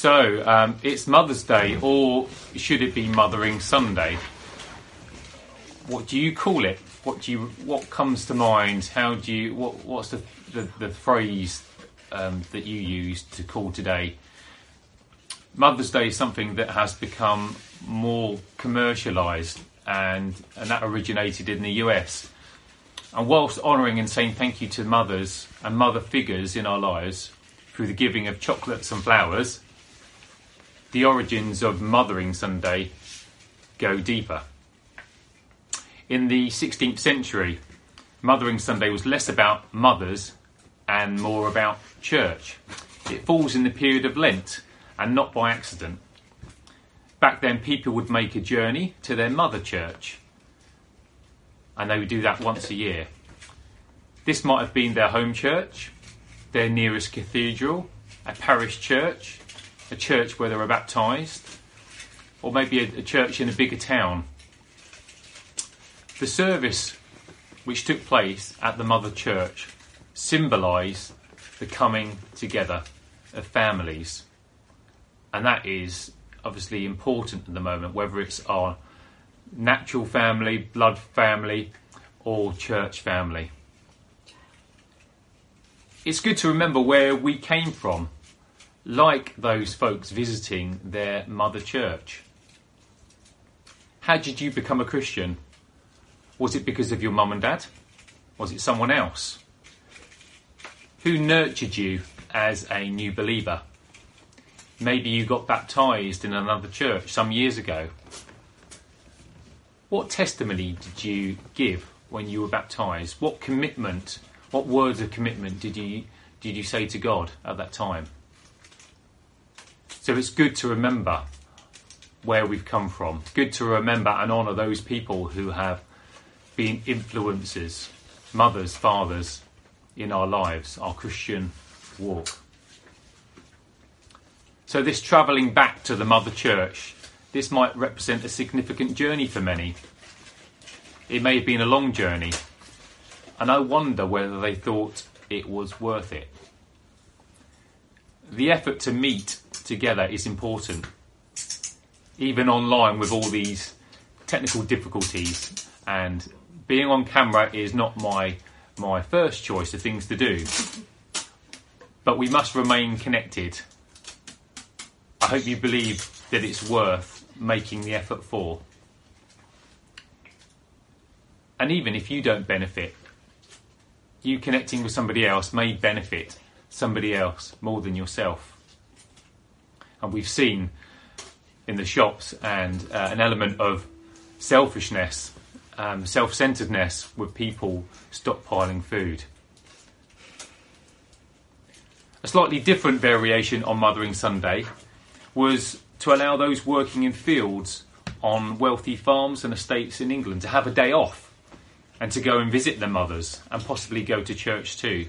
So, it's Mother's Day, or should it be Mothering Sunday? What do you call it? What comes to mind? What's the phrase that you use to call today? Mother's Day is something that has become more commercialised, and that originated in the US. And whilst honouring and saying thank you to mothers and mother figures in our lives through the giving of chocolates and flowers, the origins of Mothering Sunday go deeper. In the 16th century, Mothering Sunday was less about mothers and more about church. It falls in the period of Lent, and not by accident. Back then, people would make a journey to their mother church, and they would do that once a year. This might have been their home church, their nearest cathedral, a parish church, a church where they were baptised, or maybe a church in a bigger town. The service which took place at the mother church symbolised the coming together of families. And that is obviously important at the moment, whether it's our natural family, blood family, or church family. It's good to remember where we came from, like those folks visiting their mother church. How did you become a Christian? Was it because of your mum and dad? Was it someone else? Who nurtured you as a new believer? Maybe you got baptised in another church some years ago. What testimony did you give when you were baptised? What commitment, what words of commitment did you say to God at that time? So it's good to remember where we've come from. Good to remember and honour those people who have been influencers, mothers, fathers in our lives, our Christian walk. So this travelling back to the mother church, this might represent a significant journey for many. It may have been a long journey, and I wonder whether they thought it was worth it. The effort to meet together is important, even online with all these technical difficulties, and being on camera is not my first choice of things to do, but we must remain connected. I hope you believe that it's worth making the effort for. And even if you don't benefit, you connecting with somebody else may benefit somebody else more than yourself. And we've seen in the shops and an element of selfishness, self-centeredness with people stockpiling food. A slightly different variation on Mothering Sunday was to allow those working in fields on wealthy farms and estates in England to have a day off and to go and visit their mothers and possibly go to church too.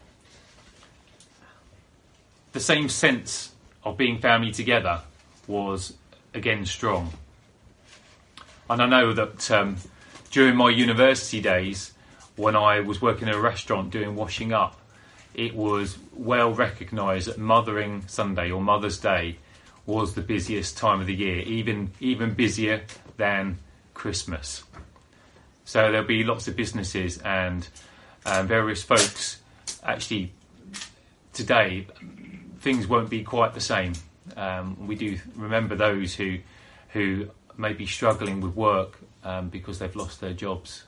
The same sense of being family together was again strong. And I know that during my university days, when I was working in a restaurant doing washing up, it was well recognised that Mothering Sunday or Mother's Day was the busiest time of the year, even busier than Christmas. So there'll be lots of businesses and various folks. Actually, today things won't be quite the same. We do remember those who may be struggling with work because they've lost their jobs.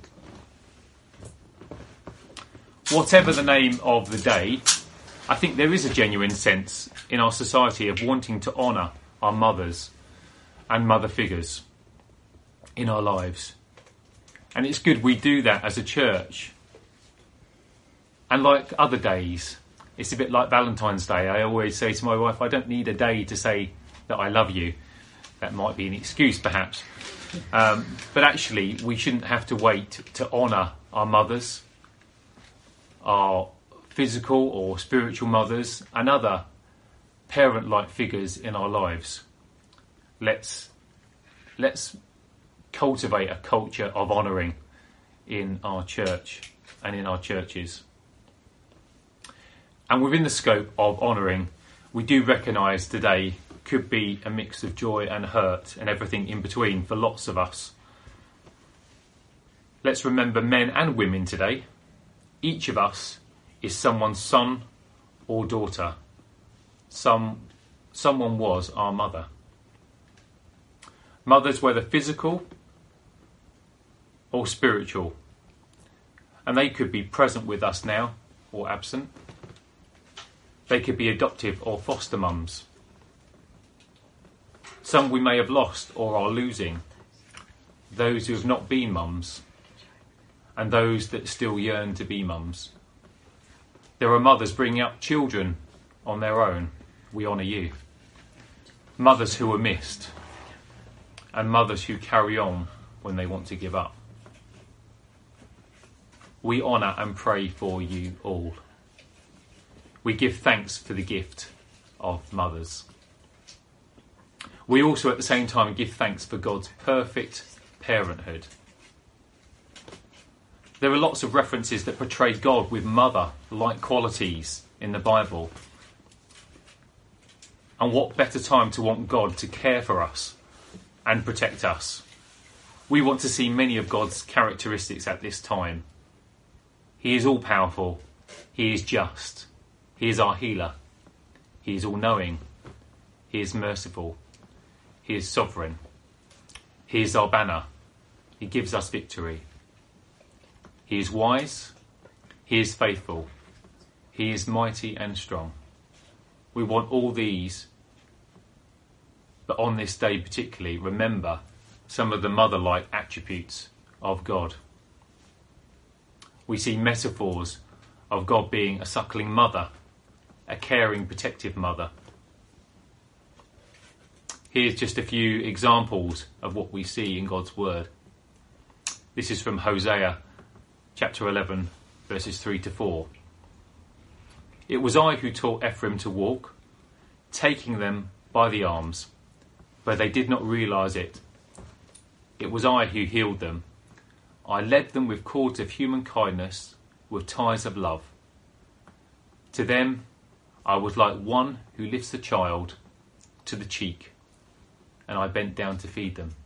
Whatever the name of the day, I think there is a genuine sense in our society of wanting to honour our mothers and mother figures in our lives. And it's good we do that as a church. And like other days, it's a bit like Valentine's Day. I always say to my wife, I don't need a day to say that I love you. That might be an excuse perhaps. But actually, we shouldn't have to wait to honour our mothers, our physical or spiritual mothers, and other parent-like figures in our lives. Let's cultivate a culture of honouring in our church and in our churches. And within the scope of honouring, we do recognise today could be a mix of joy and hurt and everything in between for lots of us. Let's remember men and women today. Each of us is someone's son or daughter. Someone was our mother. Mothers, whether physical or spiritual, and they could be present with us now or absent. They could be adoptive or foster mums. Some we may have lost or are losing. Those who have not been mums, and those that still yearn to be mums. There are mothers bringing up children on their own. We honour you. Mothers who are missed, and mothers who carry on when they want to give up. We honour and pray for you all. We give thanks for the gift of mothers. We also at the same time give thanks for God's perfect parenthood. There are lots of references that portray God with mother-like qualities in the Bible. And what better time to want God to care for us and protect us? We want to see many of God's characteristics at this time. He is all-powerful. He is just. He is our healer. He is all-knowing. He is merciful. He is sovereign. He is our banner. He gives us victory. He is wise. He is faithful. He is mighty and strong. We want all these, but on this day particularly, remember some of the mother-like attributes of God. We see metaphors of God being a suckling mother, a caring, protective mother. Here's just a few examples of what we see in God's word. This is from Hosea chapter 11, verses 3 to 4. It was I who taught Ephraim to walk, taking them by the arms, but they did not realise it. It was I who healed them. I led them with cords of human kindness, with ties of love. To them I was like one who lifts a child to the cheek, and I bent down to feed them.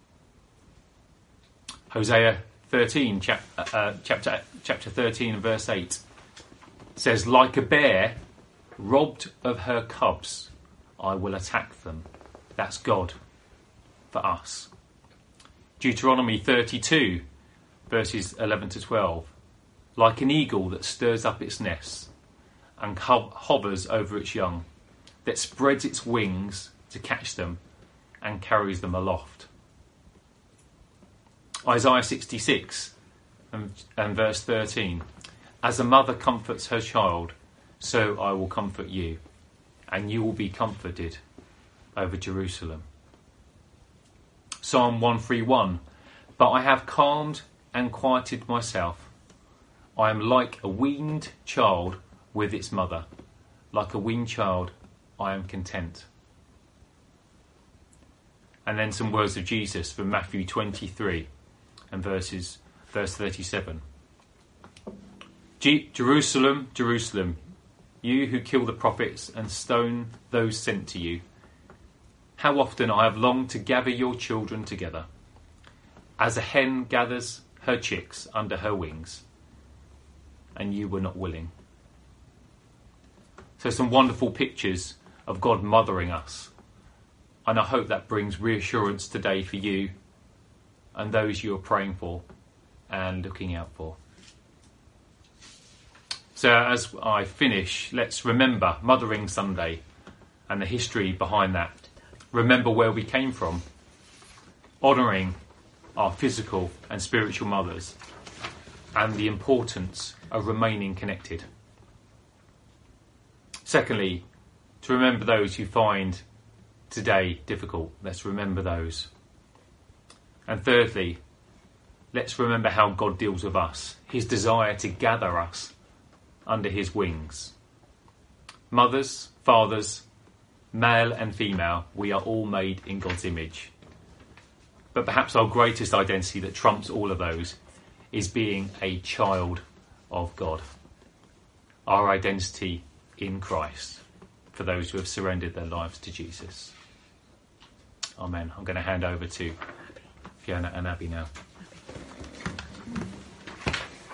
Hosea 13, chapter 13 and verse 8 says, like a bear robbed of her cubs, I will attack them. That's God for us. Deuteronomy 32, verses 11 to 12. Like an eagle that stirs up its nest and hovers over its young, that spreads its wings to catch them and carries them aloft. Isaiah 66 and verse 13. As a mother comforts her child, so I will comfort you, and you will be comforted over Jerusalem. Psalm 131. But I have calmed and quieted myself. I am like a weaned child with its mother. Like a weaned child, I am content. And then some words of Jesus from Matthew 23 and verse 37. Jerusalem, Jerusalem, you who kill the prophets and stone those sent to you. How often I have longed to gather your children together, as a hen gathers her chicks under her wings, and you were not willing. So some wonderful pictures of God mothering us. And I hope that brings reassurance today for you and those you are praying for and looking out for. So as I finish, let's remember Mothering Sunday and the history behind that. Remember where we came from, honouring our physical and spiritual mothers, and the importance of remaining connected. Secondly, to remember those who find today difficult. Let's remember those. And thirdly, let's remember how God deals with us, his desire to gather us under his wings. Mothers, fathers, male and female, we are all made in God's image. But perhaps our greatest identity that trumps all of those is being a child of God. Our identity in Christ. for those who have surrendered their lives to Jesus. Amen. I'm going to hand over to Fiona and Abby now.